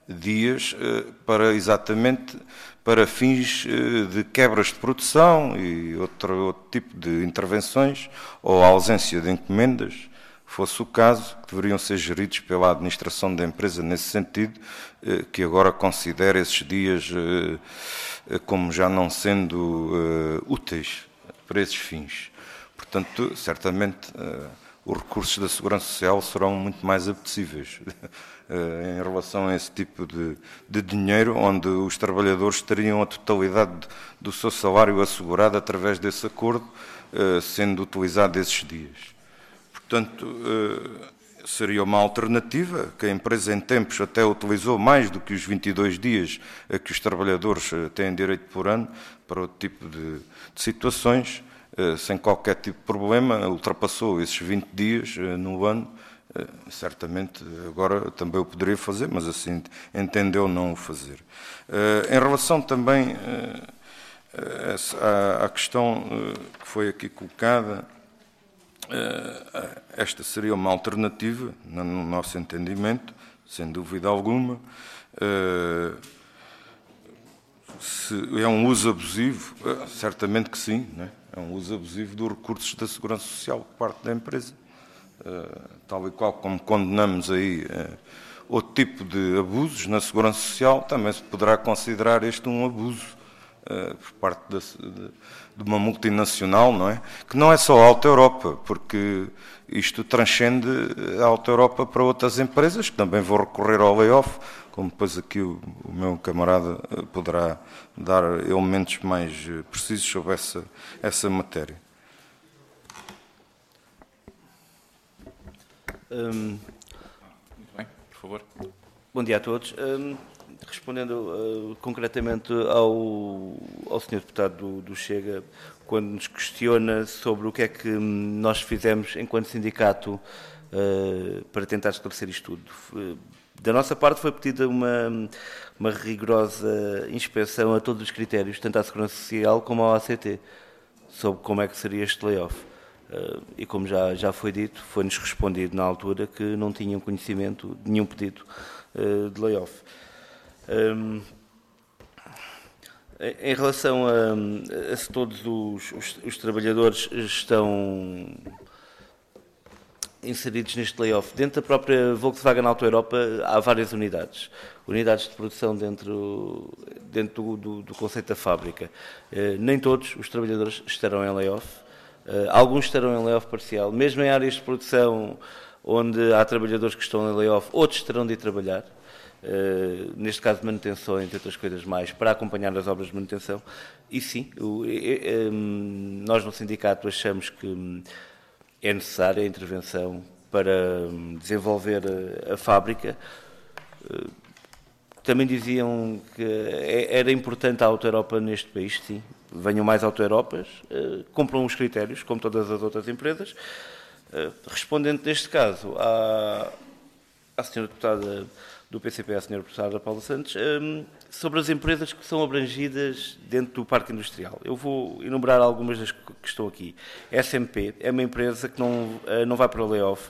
Speaker 4: para exatamente para fins de quebras de produção e outro tipo de intervenções ou ausência de encomendas, fosse o caso, que deveriam ser geridos pela administração da empresa nesse sentido, que agora considera esses dias como já não sendo úteis para esses fins. Portanto, certamente, os recursos da Segurança Social serão muito mais apetecíveis em relação a esse tipo de dinheiro, onde os trabalhadores teriam a totalidade do seu salário assegurado através desse acordo, sendo utilizado esses dias. Portanto, seria uma alternativa que a empresa em tempos até utilizou mais do que os 22 dias a que os trabalhadores têm direito por ano para outro tipo de situações, sem qualquer tipo de problema, ultrapassou esses 20 dias no ano, certamente agora também o poderia fazer, mas assim entendeu não o fazer. Em relação também à questão que foi aqui colocada, esta seria uma alternativa, no nosso entendimento, sem dúvida alguma. Se é um uso abusivo, certamente que sim, não é? É um uso abusivo dos recursos da Segurança Social por parte da empresa. Tal e qual como condenamos aí outro tipo de abusos na Segurança Social, também se poderá considerar este um abuso por parte de uma multinacional, não é? Que não é só a Auto Europa, porque isto transcende a Auto Europa para outras empresas que também vão recorrer ao layoff, como depois aqui o meu camarada poderá dar elementos mais precisos sobre essa matéria.
Speaker 1: Muito bem, por favor.
Speaker 9: Bom dia a todos. Respondendo concretamente ao Sr. Deputado do Chega, quando nos questiona sobre o que é que nós fizemos enquanto sindicato para tentar esclarecer isto tudo. Da nossa parte foi pedida uma rigorosa inspeção a todos os critérios, tanto à Segurança Social como ao ACT, sobre como é que seria este layoff. E como já foi dito, foi-nos respondido na altura que não tinham conhecimento de nenhum pedido de layoff. Em relação a se todos os trabalhadores estão inseridos neste layoff, dentro da própria Volkswagen Auto Europa há várias unidades de produção dentro do conceito da fábrica. Nem todos os trabalhadores estarão em layoff, alguns estarão em layoff parcial, mesmo em áreas de produção onde há trabalhadores que estão em layoff, outros terão de ir trabalhar. Neste caso de manutenção, entre outras coisas mais, para acompanhar as obras de manutenção. E sim, nós no sindicato achamos que é necessária a intervenção para desenvolver a fábrica. Também diziam que era importante a Auto Europa neste país, sim. Venham mais Auto Europas, cumpram os critérios, como todas as outras empresas. Respondendo neste caso à senhora deputada do PCP, à senhora deputada Paula Santos, sobre as empresas que são abrangidas dentro do parque industrial. Eu vou enumerar algumas das que estão aqui. A SMP é uma empresa que não vai para o layoff,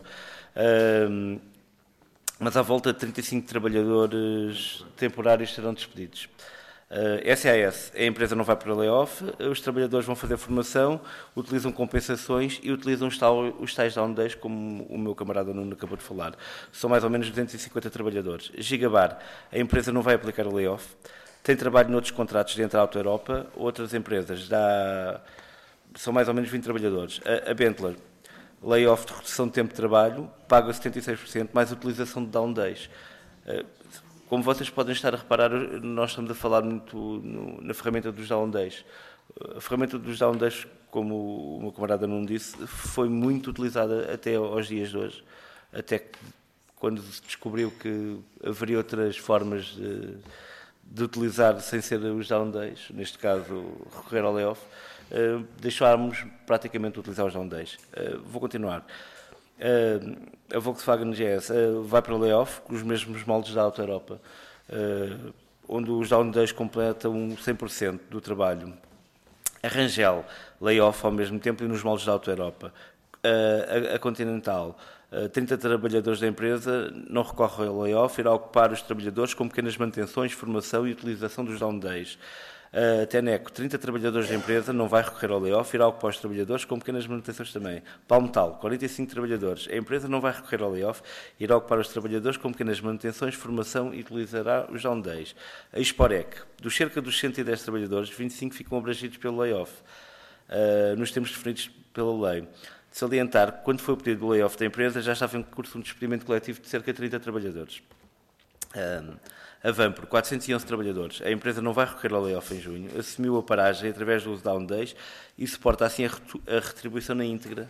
Speaker 9: mas à volta de 35 trabalhadores temporários serão despedidos. SAS, a empresa não vai para layoff, os trabalhadores vão fazer formação, utilizam compensações e utilizam os tais down days, como o meu camarada Nuno acabou de falar. São mais ou menos 250 trabalhadores. Gigabar, a empresa não vai aplicar o layoff, tem trabalho noutros contratos dentro da Auto Europa, outras empresas são mais ou menos 20 trabalhadores. A Benteler, layoff de redução de tempo de trabalho, paga 76%, mais utilização de down days. Como vocês podem estar a reparar, nós estamos a falar muito na ferramenta dos down days. A ferramenta dos down days, como o meu camarada não disse, foi muito utilizada até aos dias de hoje, até que quando se descobriu que haveria outras formas de utilizar sem ser os down days, neste caso recorrer ao layoff, deixámos praticamente de utilizar os down days. Vou continuar. A Volkswagen GS vai para o layoff com os mesmos moldes da Auto Europa, onde os down days completam 100% do trabalho. A Rangel, layoff ao mesmo tempo e nos moldes da Auto Europa. A Continental, 30 trabalhadores da empresa, não recorre ao layoff, irá ocupar os trabalhadores com pequenas manutenções, formação e utilização dos down days. A Teneco, 30 trabalhadores da empresa, não vai recorrer ao layoff, irá ocupar os trabalhadores com pequenas manutenções também. Palmetal, 45 trabalhadores, a empresa não vai recorrer ao layoff, irá ocupar os trabalhadores com pequenas manutenções, formação e utilizará os down days. A Exporec, dos cerca dos 110 trabalhadores, 25 ficam abrangidos pelo layoff, nos termos definidos pela lei. De salientar que, quando foi o pedido do layoff da empresa, já estava em curso um despedimento coletivo de cerca de 30 trabalhadores. A Vampro, 411 trabalhadores. A empresa não vai recorrer ao layoff em junho, assumiu a paragem através do uso de down days e suporta assim a retribuição na íntegra.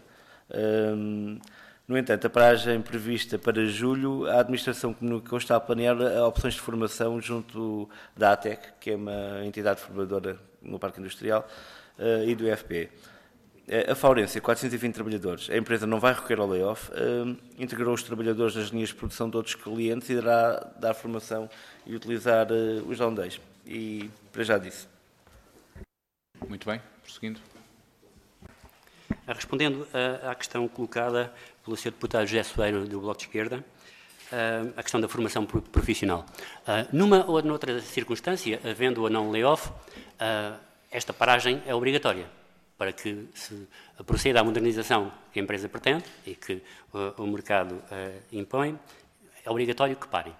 Speaker 9: No entanto, a paragem prevista para julho, a administração comunicou está a planear opções de formação junto da ATEC, que é uma entidade formadora no Parque Industrial, e do IFP. A Faurência, 420 trabalhadores. A empresa não vai recorrer ao layoff, integrou os trabalhadores nas linhas de produção de outros clientes e irá dar formação e utilizar os down days. E para já disse.
Speaker 1: Muito bem, prosseguindo.
Speaker 3: Respondendo à questão colocada pelo Sr. Deputado José Soeiro, do Bloco de Esquerda, a questão da formação profissional. Numa ou noutra circunstância, havendo ou não layoff, esta paragem é obrigatória, para que se proceda à modernização que a empresa pretende e que o mercado impõe, é obrigatório que parem.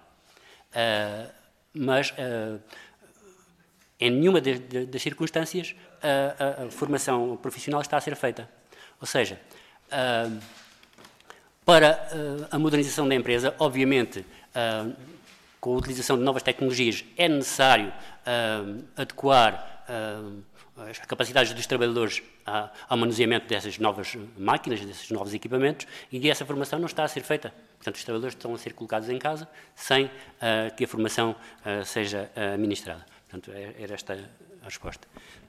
Speaker 3: Mas, em nenhuma das circunstâncias, a formação profissional está a ser feita. Ou seja, para a modernização da empresa, obviamente, com a utilização de novas tecnologias, é necessário adequar as capacidades dos trabalhadores ao manuseamento dessas novas máquinas, desses novos equipamentos, e essa formação não está a ser feita. Portanto, os trabalhadores estão a ser colocados em casa sem que a formação seja ministrada. Portanto, era esta a resposta.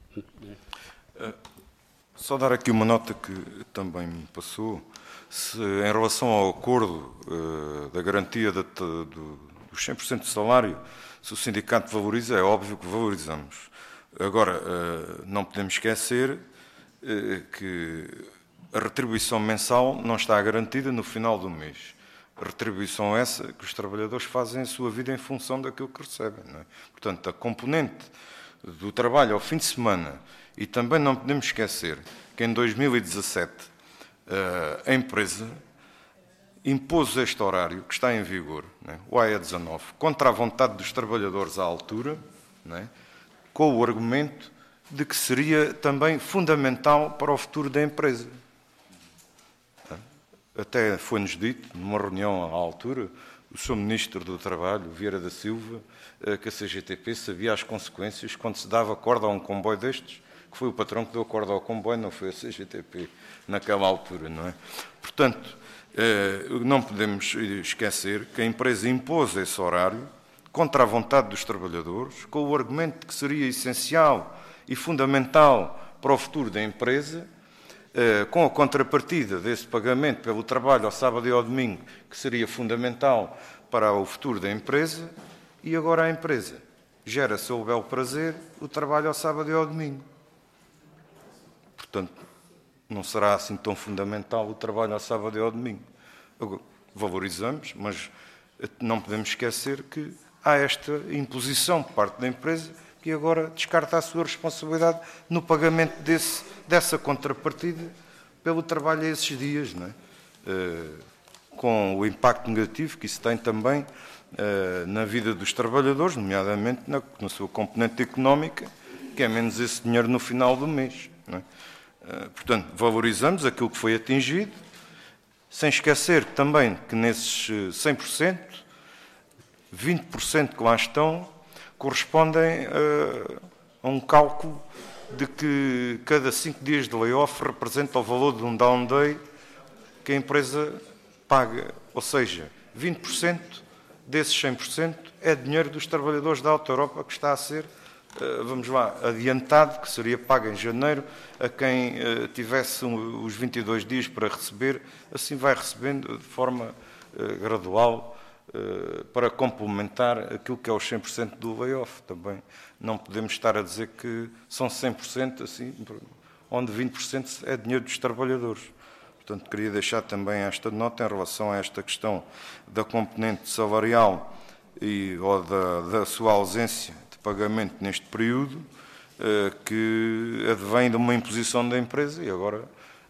Speaker 4: Só dar aqui uma nota que também me passou. Em relação ao acordo da garantia dos 100% de salário, se o sindicato valoriza, é óbvio que valorizamos. Agora, não podemos esquecer que a retribuição mensal não está garantida no final do mês. A retribuição é essa que os trabalhadores fazem a sua vida em função daquilo que recebem. Não é? Portanto, a componente do trabalho ao fim de semana, e também não podemos esquecer que em 2017 a empresa impôs este horário que está em vigor, não é? O AE19, contra a vontade dos trabalhadores à altura, não é? Com o argumento de que seria também fundamental para o futuro da empresa. Até foi-nos dito, numa reunião à altura, o Sr. Ministro do Trabalho, Vieira da Silva, que a CGTP sabia as consequências quando se dava corda a um comboio destes, que foi o patrão que deu corda ao comboio, não foi a CGTP naquela altura, não é? Portanto, não podemos esquecer que a empresa impôs esse horário contra a vontade dos trabalhadores, com o argumento de que seria essencial e fundamental para o futuro da empresa, com a contrapartida desse pagamento pelo trabalho ao sábado e ao domingo, que seria fundamental para o futuro da empresa, e agora a empresa gera seu bel prazer o trabalho ao sábado e ao domingo. Portanto, não será assim tão fundamental o trabalho ao sábado e ao domingo. Valorizamos, mas não podemos esquecer que há esta imposição por parte da empresa, e agora descarta a sua responsabilidade no pagamento dessa contrapartida pelo trabalho a esses dias, não é? Com o impacto negativo que isso tem também na vida dos trabalhadores, nomeadamente na sua componente económica, que é menos esse dinheiro no final do mês, não é? Portanto, valorizamos aquilo que foi atingido, sem esquecer também que nesses 100%, 20% que lá estão, correspondem a um cálculo de que cada 5 dias de layoff representa o valor de um down day que a empresa paga. Ou seja, 20% desses 100% é dinheiro dos trabalhadores da Auto Europa que está a ser, vamos lá, adiantado, que seria pago em janeiro, a quem tivesse os 22 dias para receber, assim vai recebendo de forma gradual para complementar aquilo que é os 100% do layoff. Também não podemos estar a dizer que são 100%, assim, onde 20% é dinheiro dos trabalhadores. Portanto, queria deixar também esta nota em relação a esta questão da componente salarial ou da sua ausência de pagamento neste período, que advém de uma imposição da empresa e agora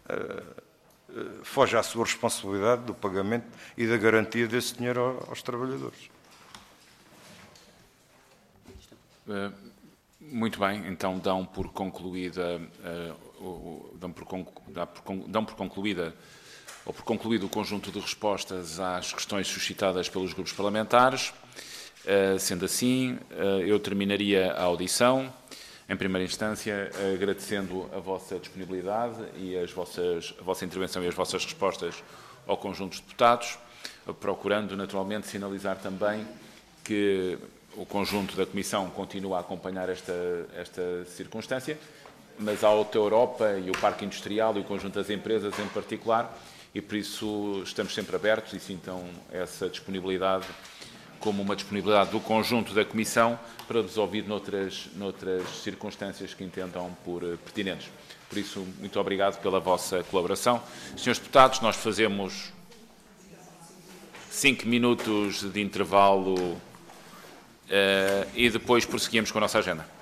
Speaker 4: foge à sua responsabilidade do pagamento e da garantia desse dinheiro aos trabalhadores.
Speaker 1: Muito bem, então dão por concluído o conjunto de respostas às questões suscitadas pelos grupos parlamentares. Sendo assim, eu terminaria a audição. Em primeira instância, agradecendo a vossa disponibilidade e a vossa intervenção e as vossas respostas ao conjunto dos deputados, procurando naturalmente sinalizar também que o conjunto da Comissão continua a acompanhar esta circunstância, mas a Auto Europa e o Parque Industrial e o conjunto das empresas em particular, e por isso estamos sempre abertos e sintam essa disponibilidade como uma disponibilidade do conjunto da Comissão para vos ouvir noutras circunstâncias que entendam por pertinentes. Por isso, muito obrigado pela vossa colaboração. Senhores deputados, nós fazemos 5 minutos de intervalo e depois prosseguimos com a nossa agenda.